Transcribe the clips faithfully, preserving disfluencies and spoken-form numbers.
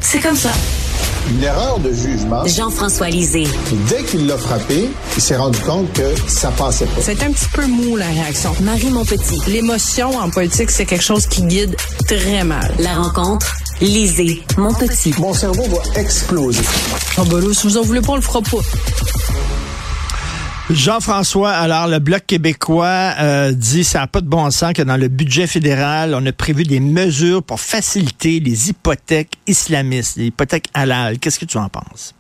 C'est comme ça. Une erreur de jugement. Jean-François Lisée. Dès qu'il l'a frappé, il s'est rendu compte que ça passait pas. C'est un petit peu mou, la réaction. Marie Montpetit. L'émotion en politique, c'est quelque chose qui guide très mal. La rencontre, Lisée, Montpetit. Mon cerveau va exploser. Oh ben là, si vous en voulez pas, on le fera pas. Jean-François, alors le Bloc québécois euh, dit ça n'a pas de bon sens que dans le budget fédéral, on a prévu des mesures pour faciliter les hypothèques islamistes, les hypothèques halal. Qu'est-ce que tu en penses?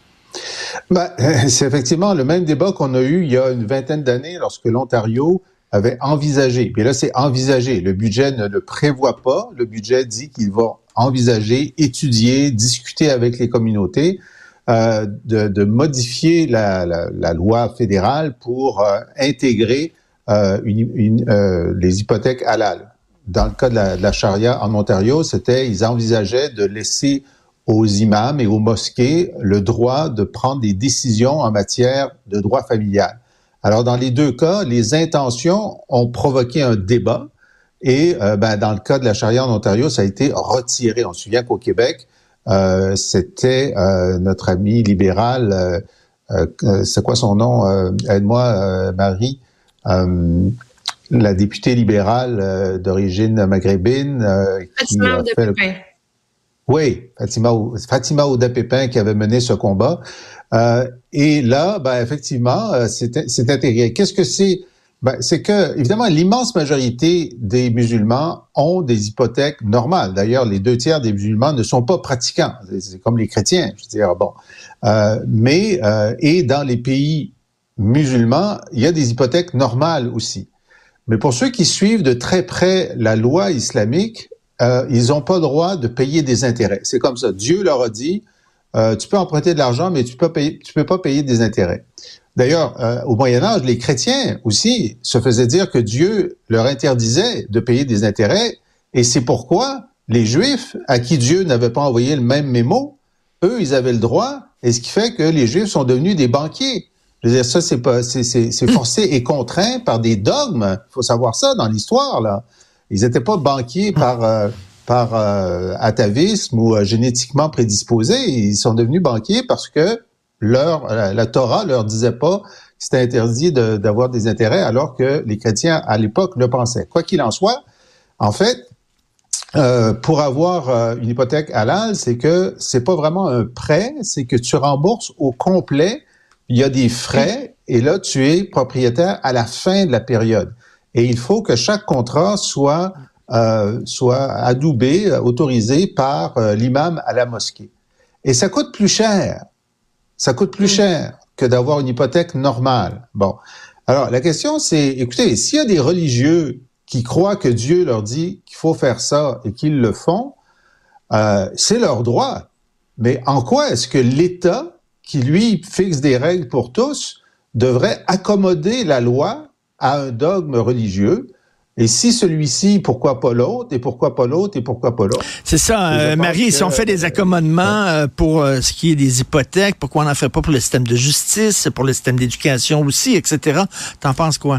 Ben, c'est effectivement le même débat qu'on a eu il y a une vingtaine d'années lorsque l'Ontario avait envisagé. Puis là, c'est envisagé. Le budget ne le prévoit pas. Le budget dit qu'il va envisager, étudier, discuter avec les communautés. Euh, de, de modifier la, la, la loi fédérale pour euh, intégrer euh, une, une, euh, les hypothèques halal. Dans le cas de la, de la charia en Ontario, c'était ils envisageaient de laisser aux imams et aux mosquées le droit de prendre des décisions en matière de droit familial. Alors, dans les deux cas, les intentions ont provoqué un débat et euh, ben, dans le cas de la charia en Ontario, ça a été retiré. On se souvient qu'au Québec, Euh, c'était euh, notre ami libéral, euh, euh, c'est quoi son nom? Euh, aide-moi, euh, Marie, euh, la députée libérale euh, d'origine maghrébine. Euh, Fatima Ouda-Pépin. Le... Oui, Fatima, Fatima Ouda-Pépin qui avait mené ce combat. Euh, et là, ben, effectivement, euh, c'est, c'est intégré. Qu'est-ce que c'est? Ben, c'est que, évidemment, l'immense majorité des musulmans ont des hypothèques normales. D'ailleurs, les deux tiers des musulmans ne sont pas pratiquants. C'est, c'est comme les chrétiens, je veux dire, bon. Euh, mais, euh, et dans les pays musulmans, il y a des hypothèques normales aussi. Mais pour ceux qui suivent de très près la loi islamique, euh, ils n'ont pas le droit de payer des intérêts. C'est comme ça. Dieu leur a dit, euh, tu peux emprunter de l'argent, mais tu peux payer, tu peux pas payer des intérêts. D'ailleurs, euh, au Moyen-Âge, les chrétiens aussi se faisaient dire que Dieu leur interdisait de payer des intérêts, et c'est pourquoi les Juifs, à qui Dieu n'avait pas envoyé le même mémo, eux, ils avaient le droit, et ce qui fait que les Juifs sont devenus des banquiers. Je veux dire, ça, c'est pas, c'est, c'est, c'est forcé et contraint par des dogmes. Il faut savoir ça dans l'histoire, là. Ils n'étaient pas banquiers par, euh, par euh, atavisme ou euh, génétiquement prédisposés. Ils sont devenus banquiers parce que Leur, la, la Torah leur disait pas que c'était interdit de, d'avoir des intérêts, alors que les chrétiens, à l'époque, le pensaient. Quoi qu'il en soit, en fait, euh, pour avoir euh, une hypothèque halal, c'est que c'est pas vraiment un prêt, c'est que tu rembourses au complet, il y a des frais, et là, tu es propriétaire à la fin de la période. Et il faut que chaque contrat soit, euh, soit adoubé, autorisé par euh, l'imam à la mosquée. Et ça coûte plus cher. Ça coûte plus cher que d'avoir une hypothèque normale. Bon. Alors, la question, c'est, écoutez, s'il y a des religieux qui croient que Dieu leur dit qu'il faut faire ça et qu'ils le font, euh, c'est leur droit. Mais en quoi est-ce que l'État, qui lui fixe des règles pour tous, devrait accommoder la loi à un dogme religieux? Et si celui-ci, pourquoi pas l'autre, et pourquoi pas l'autre, et pourquoi pas l'autre? C'est ça, euh, Marie, que, si on fait des accommodements euh, pour euh, ce qui est des hypothèques, pourquoi on n'en fait pas pour le système de justice, pour le système d'éducation aussi, et cetera? T'en penses quoi?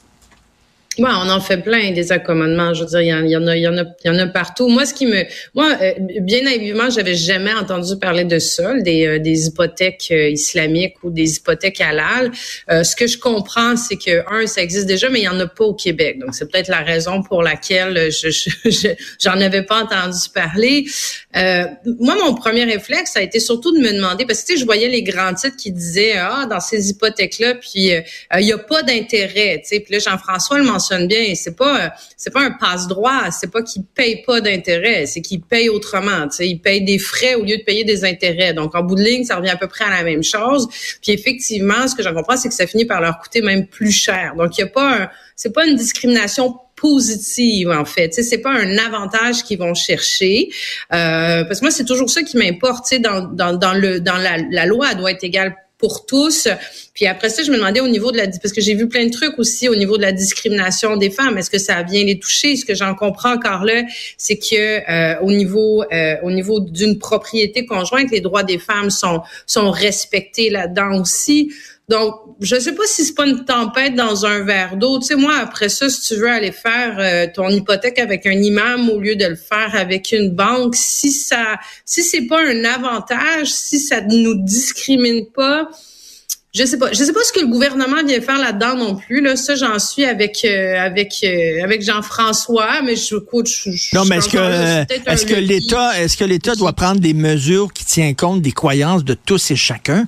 Ouais, on en fait plein des accommodements. Je veux dire, il y en, il y en a, il y en a, il y en a partout. Moi, ce qui me, moi, euh, bien évidemment, j'avais jamais entendu parler de ça, des, euh, des hypothèques euh, islamiques ou des hypothèques halal. Euh, ce que je comprends, c'est que un, ça existe déjà, mais il y en a pas au Québec. Donc, c'est peut-être la raison pour laquelle je, je, je j'en avais pas entendu parler. Euh, moi, mon premier réflexe, ça a été surtout de me demander, parce que tu sais, je voyais les grands titres qui disaient ah dans ces hypothèques-là, puis euh, il y a pas d'intérêt, tu sais. Puis là, Jean-François le mentionne bien, c'est pas c'est pas un passe-droit, c'est pas qu'il paye pas d'intérêt, c'est qu'il paye autrement, tu sais, il paye des frais au lieu de payer des intérêts. Donc en bout de ligne, ça revient à peu près à la même chose. Puis effectivement, ce que j'en comprends, c'est que ça finit par leur coûter même plus cher. Donc il y a pas un, c'est pas une discrimination positive en fait, tu sais, c'est pas un avantage qu'ils vont chercher, euh, parce que moi c'est toujours ça qui m'importe, tu sais, dans dans dans le dans la la loi, elle doit être égale pour tous. Puis après ça, je me demandais au niveau de la, parce que j'ai vu plein de trucs aussi au niveau de la discrimination des femmes. Est-ce que ça vient les toucher? Ce que j'en comprends encore là, c'est que euh, au niveau euh, au niveau d'une propriété conjointe, les droits des femmes sont sont respectés là-dedans aussi. Donc, je sais pas si c'est pas une tempête dans un verre d'eau. Tu sais, moi, après ça, si tu veux aller faire euh, ton hypothèque avec un imam au lieu de le faire avec une banque, si ça, si c'est pas un avantage, si ça nous discrimine pas, je sais pas. Je sais pas ce que le gouvernement vient faire là-dedans non plus. Là, ça, j'en suis avec euh, avec euh, avec Jean-François, mais je écoute. Je, je, non, mais je est-ce que euh, est-ce que l'État est-ce que l'État doit prendre des mesures qui tiennent compte des croyances de tous et chacun?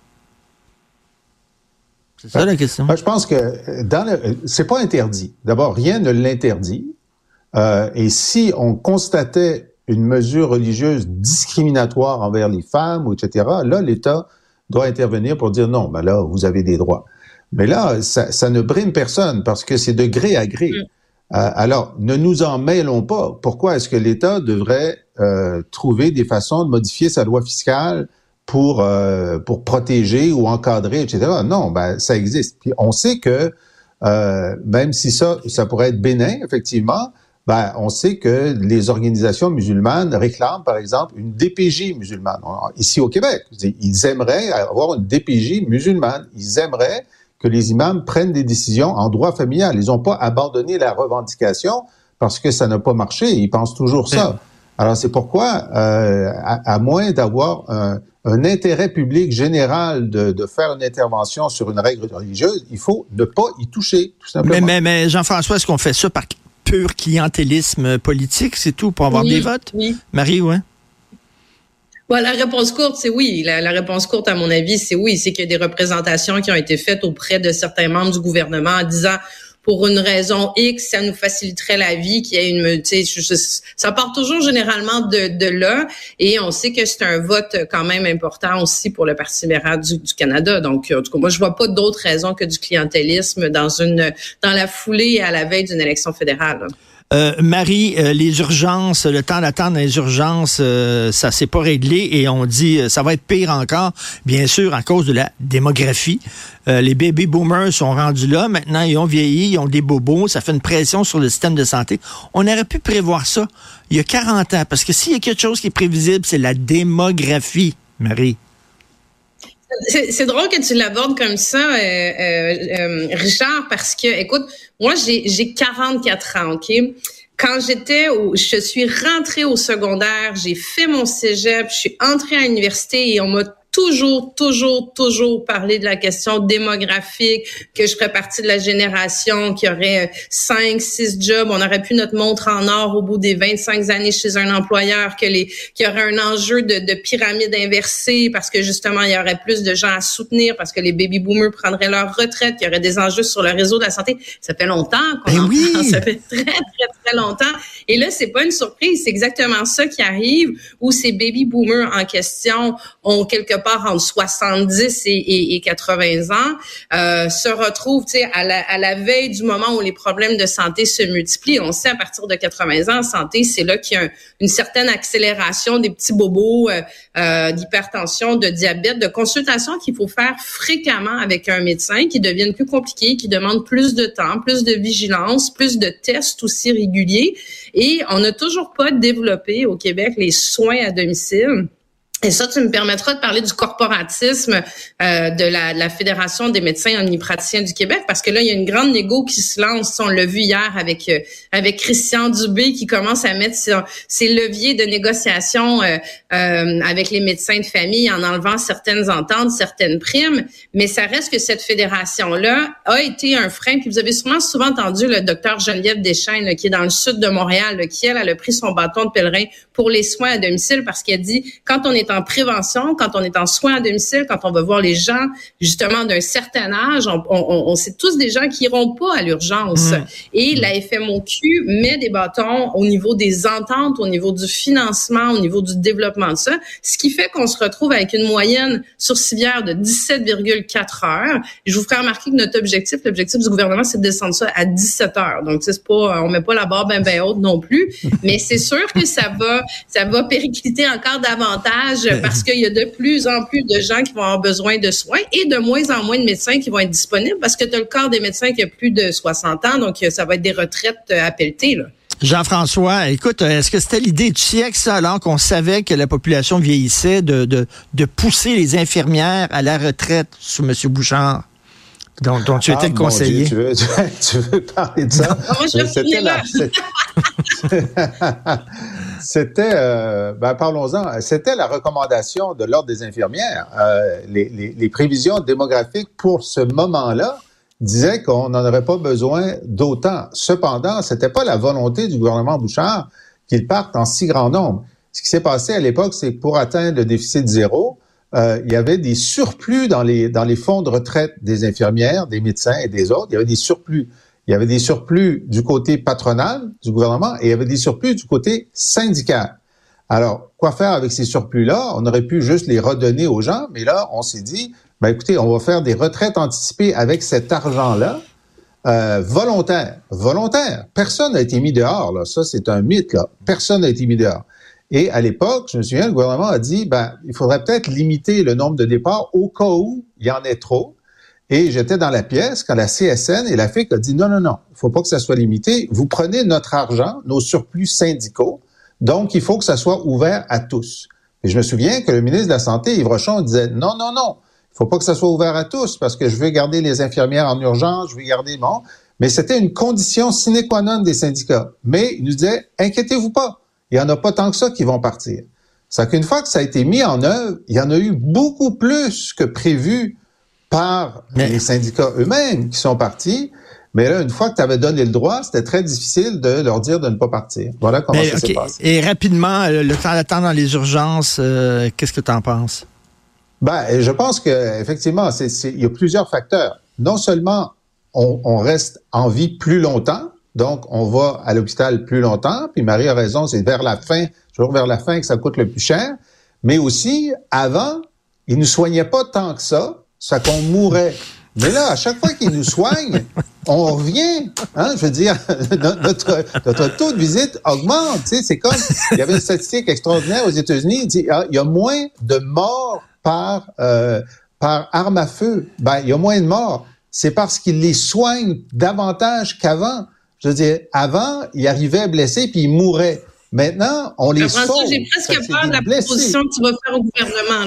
C'est ça la question. Je pense que dans le, c'est pas interdit. D'abord, rien ne l'interdit. Euh, et si on constatait une mesure religieuse discriminatoire envers les femmes, et cetera, là, l'État doit intervenir pour dire non, ben là, vous avez des droits. Mais là, ça, ça ne brime personne parce que c'est de gré à gré. Mm. Euh, alors, ne nous en mêlons pas. Pourquoi est-ce que l'État devrait euh, trouver des façons de modifier sa loi fiscale pour euh, pour protéger ou encadrer, et cetera. Non, ben ça existe. Puis on sait que euh, même si ça ça pourrait être bénin, effectivement, ben on sait que les organisations musulmanes réclament, par exemple, une D P J musulmane. Ici au Québec, ils aimeraient avoir une D P J musulmane. Ils aimeraient que les imams prennent des décisions en droit familial. Ils n'ont pas abandonné la revendication parce que ça n'a pas marché. Ils pensent toujours ça. Alors c'est pourquoi, euh, à, à moins d'avoir un un intérêt public général de, de faire une intervention sur une règle religieuse, il faut ne pas y toucher, tout simplement. Mais, mais, mais Jean-François, est-ce qu'on fait ça par pur clientélisme politique, c'est tout, pour avoir oui, des votes? Oui. Marie, ouais? Bon, la réponse courte, c'est oui. La, la réponse courte, à mon avis, c'est oui. C'est qu'il y a des représentations qui ont été faites auprès de certains membres du gouvernement en disant pour une raison X, ça nous faciliterait la vie, qu'il y ait une, tu sais, ça part toujours généralement de, de là, et on sait que c'est un vote quand même important aussi pour le Parti libéral du, du Canada. Donc, en tout cas, moi, je vois pas d'autres raisons que du clientélisme dans une, dans la foulée à la veille d'une élection fédérale. Euh, Marie, euh, les urgences, le temps d'attendre les urgences, euh, ça s'est pas réglé et on dit euh, ça va être pire encore, bien sûr, à cause de la démographie. Euh, les baby boomers sont rendus là, maintenant ils ont vieilli, ils ont des bobos, ça fait une pression sur le système de santé. On aurait pu prévoir ça il y a quarante ans, parce que s'il y a quelque chose qui est prévisible, c'est la démographie, Marie. C'est, c'est drôle que tu l'abordes comme ça, euh, euh, euh, Richard, parce que, écoute, moi, j'ai, j'ai quarante-quatre ans, OK? Quand j'étais au, je suis rentrée au secondaire, j'ai fait mon cégep, je suis entrée à l'université et on m'a toujours, toujours, toujours parlé de la question démographique, que je ferais partie de la génération qui aurait cinq, six jobs, on aurait pu notre montre en or au bout des vingt-cinq années chez un employeur, que les, qu'il y aurait un enjeu de, de pyramide inversée parce que justement, il y aurait plus de gens à soutenir parce que les baby boomers prendraient leur retraite, qu'il y aurait des enjeux sur le réseau de la santé. Ça fait longtemps qu'on ben en oui. parle, ça fait très, très, très longtemps. Et là, c'est pas une surprise, c'est exactement ça qui arrive où ces baby boomers en question ont quelque part entre soixante-dix et, et, et quatre-vingts ans, euh, se retrouvent, tu sais, à la, à la veille du moment où les problèmes de santé se multiplient. On sait à partir de quatre-vingts ans, en santé, c'est là qu'il y a un, une certaine accélération des petits bobos euh, euh, d'hypertension, de diabète, de consultations qu'il faut faire fréquemment avec un médecin, qui deviennent plus compliquées, qui demandent plus de temps, plus de vigilance, plus de tests aussi réguliers. Et on n'a toujours pas développé au Québec les soins à domicile. Et ça, tu me permettras de parler du corporatisme euh, de, la, de la Fédération des médecins omnipraticiens du Québec, parce que là, il y a une grande négo qui se lance. On l'a vu hier avec euh, avec Christian Dubé qui commence à mettre ses, ses leviers de négociation euh, euh, avec les médecins de famille en enlevant certaines ententes, certaines primes. Mais ça reste que cette fédération-là a été un frein. Puis vous avez sûrement souvent entendu le docteur Geneviève Deschênes, là, qui est dans le sud de Montréal, là, qui, elle, elle a pris son bâton de pèlerin pour les soins à domicile parce qu'elle dit, quand on est en prévention, quand on est en soins à domicile, quand on va voir les gens justement d'un certain âge, on, on, on sait tous des gens qui iront pas à l'urgence. Mmh. Et la F M O Q met des bâtons au niveau des ententes, au niveau du financement, au niveau du développement de ça, ce qui fait qu'on se retrouve avec une moyenne sourcilière de dix-sept virgule quatre heures. Je vous ferai remarquer que notre objectif, l'objectif du gouvernement, c'est de descendre ça à dix-sept heures. Donc, c'est pas, on met pas la barre bien ben haute non plus, mais c'est sûr que ça va, ça va péricliter encore davantage parce qu'il y a de plus en plus de gens qui vont avoir besoin de soins et de moins en moins de médecins qui vont être disponibles parce que tu as le corps des médecins qui a plus de soixante ans, donc ça va être des retraites à pelleter, là. Jean-François, écoute, est-ce que c'était l'idée du siècle, ça, alors qu'on savait que la population vieillissait, de, de, de pousser les infirmières à la retraite sous M. Bouchard, dont, dont tu étais ah, le conseiller? Dieu, tu, veux, tu veux parler de ça? Non, moi, je c'était la, c'était, euh, ben, parlons-en, c'était la recommandation de l'Ordre des infirmières. Euh, les, les, les prévisions démographiques pour ce moment-là disaient qu'on n'en aurait pas besoin d'autant. Cependant, c'était pas la volonté du gouvernement Bouchard qu'ils partent en si grand nombre. Ce qui s'est passé à l'époque, c'est que pour atteindre le déficit zéro, euh, il y avait des surplus dans les, dans les fonds de retraite des infirmières, des médecins et des autres. Il y avait des surplus. Il y avait des surplus du côté patronal du gouvernement et il y avait des surplus du côté syndical. Alors, quoi faire avec ces surplus-là? On aurait pu juste les redonner aux gens, mais là, on s'est dit, ben écoutez, on va faire des retraites anticipées avec cet argent-là, euh, volontaire. Volontaire. Personne n'a été mis dehors, là. Ça, c'est un mythe, là. Personne n'a été mis dehors. Et à l'époque, je me souviens, le gouvernement a dit, ben, il faudrait peut-être limiter le nombre de départs au cas où il y en ait trop. Et j'étais dans la pièce quand la C S N et la F I C a dit, non, non, non, il faut pas que ça soit limité. Vous prenez notre argent, nos surplus syndicaux, donc il faut que ça soit ouvert à tous. Et je me souviens que le ministre de la Santé, Yves Rochon, disait, non, non, non, il faut pas que ça soit ouvert à tous parce que je veux garder les infirmières en urgence, je veux garder, bon. Mais c'était une condition sine qua non des syndicats. Mais il nous disait, inquiétez-vous pas, il y en a pas tant que ça qui vont partir. C'est qu'une fois que ça a été mis en œuvre, il y en a eu beaucoup plus que prévu par Mais... les syndicats eux-mêmes qui sont partis. Mais là, une fois que tu avais donné le droit, c'était très difficile de leur dire de ne pas partir. Voilà comment Mais, ça okay. s'est passé. Et rapidement, le temps d'attendre dans les urgences, euh, qu'est-ce que tu en penses? Ben, je pense que effectivement, c'est, c'est, il y a plusieurs facteurs. Non seulement on, on reste en vie plus longtemps, donc on va à l'hôpital plus longtemps, puis Marie a raison, c'est vers la fin, toujours vers la fin que ça coûte le plus cher, mais aussi, avant, ils ne nous soignaient pas tant que ça, ça qu'on mourait. Mais là, à chaque fois qu'ils nous soignent, on revient. Hein, je veux dire, notre, notre taux de visite augmente. Tu sais, c'est comme, il y avait une statistique extraordinaire aux États-Unis, il dit, ah, il y a moins de morts par, euh, par arme à feu. Ben, il y a moins de morts. C'est parce qu'ils les soignent davantage qu'avant. Je veux dire, avant, ils arrivaient blessés puis ils mouraient. Maintenant, on les sauve. J'ai presque peur de la blessés. proposition que tu vas faire au gouvernement,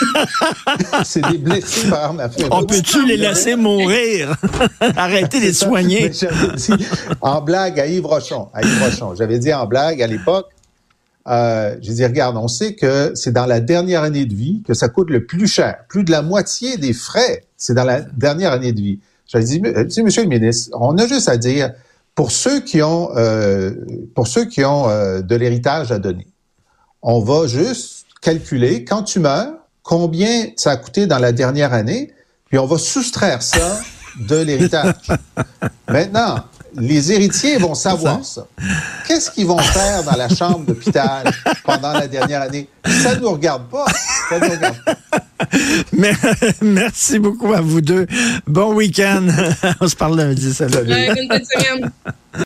là. C'est des blessés par arme à feu. On peut-tu les laisser mourir? Arrêtez de les soigner. J'avais dit, en blague à Yves Rochon, à Yves Rochon, j'avais dit en blague à l'époque, euh, j'ai dit, regarde, on sait que c'est dans la dernière année de vie que ça coûte le plus cher. Plus de la moitié des frais, c'est dans la dernière année de vie. J'avais dit, dit, monsieur le ministre, on a juste à dire, Pour ceux qui ont, euh, pour ceux qui ont euh, de l'héritage à donner, on va juste calculer, quand tu meurs, combien ça a coûté dans la dernière année, puis on va soustraire ça de l'héritage. Maintenant, les héritiers vont savoir ça. Qu'est-ce qu'ils vont faire dans la chambre d'hôpital pendant la dernière année? Ça ne nous regarde pas. Ça nous regarde pas. Merci beaucoup à vous deux. Bon week-end. On se parle lundi. Salut. Ouais, bonne semaine.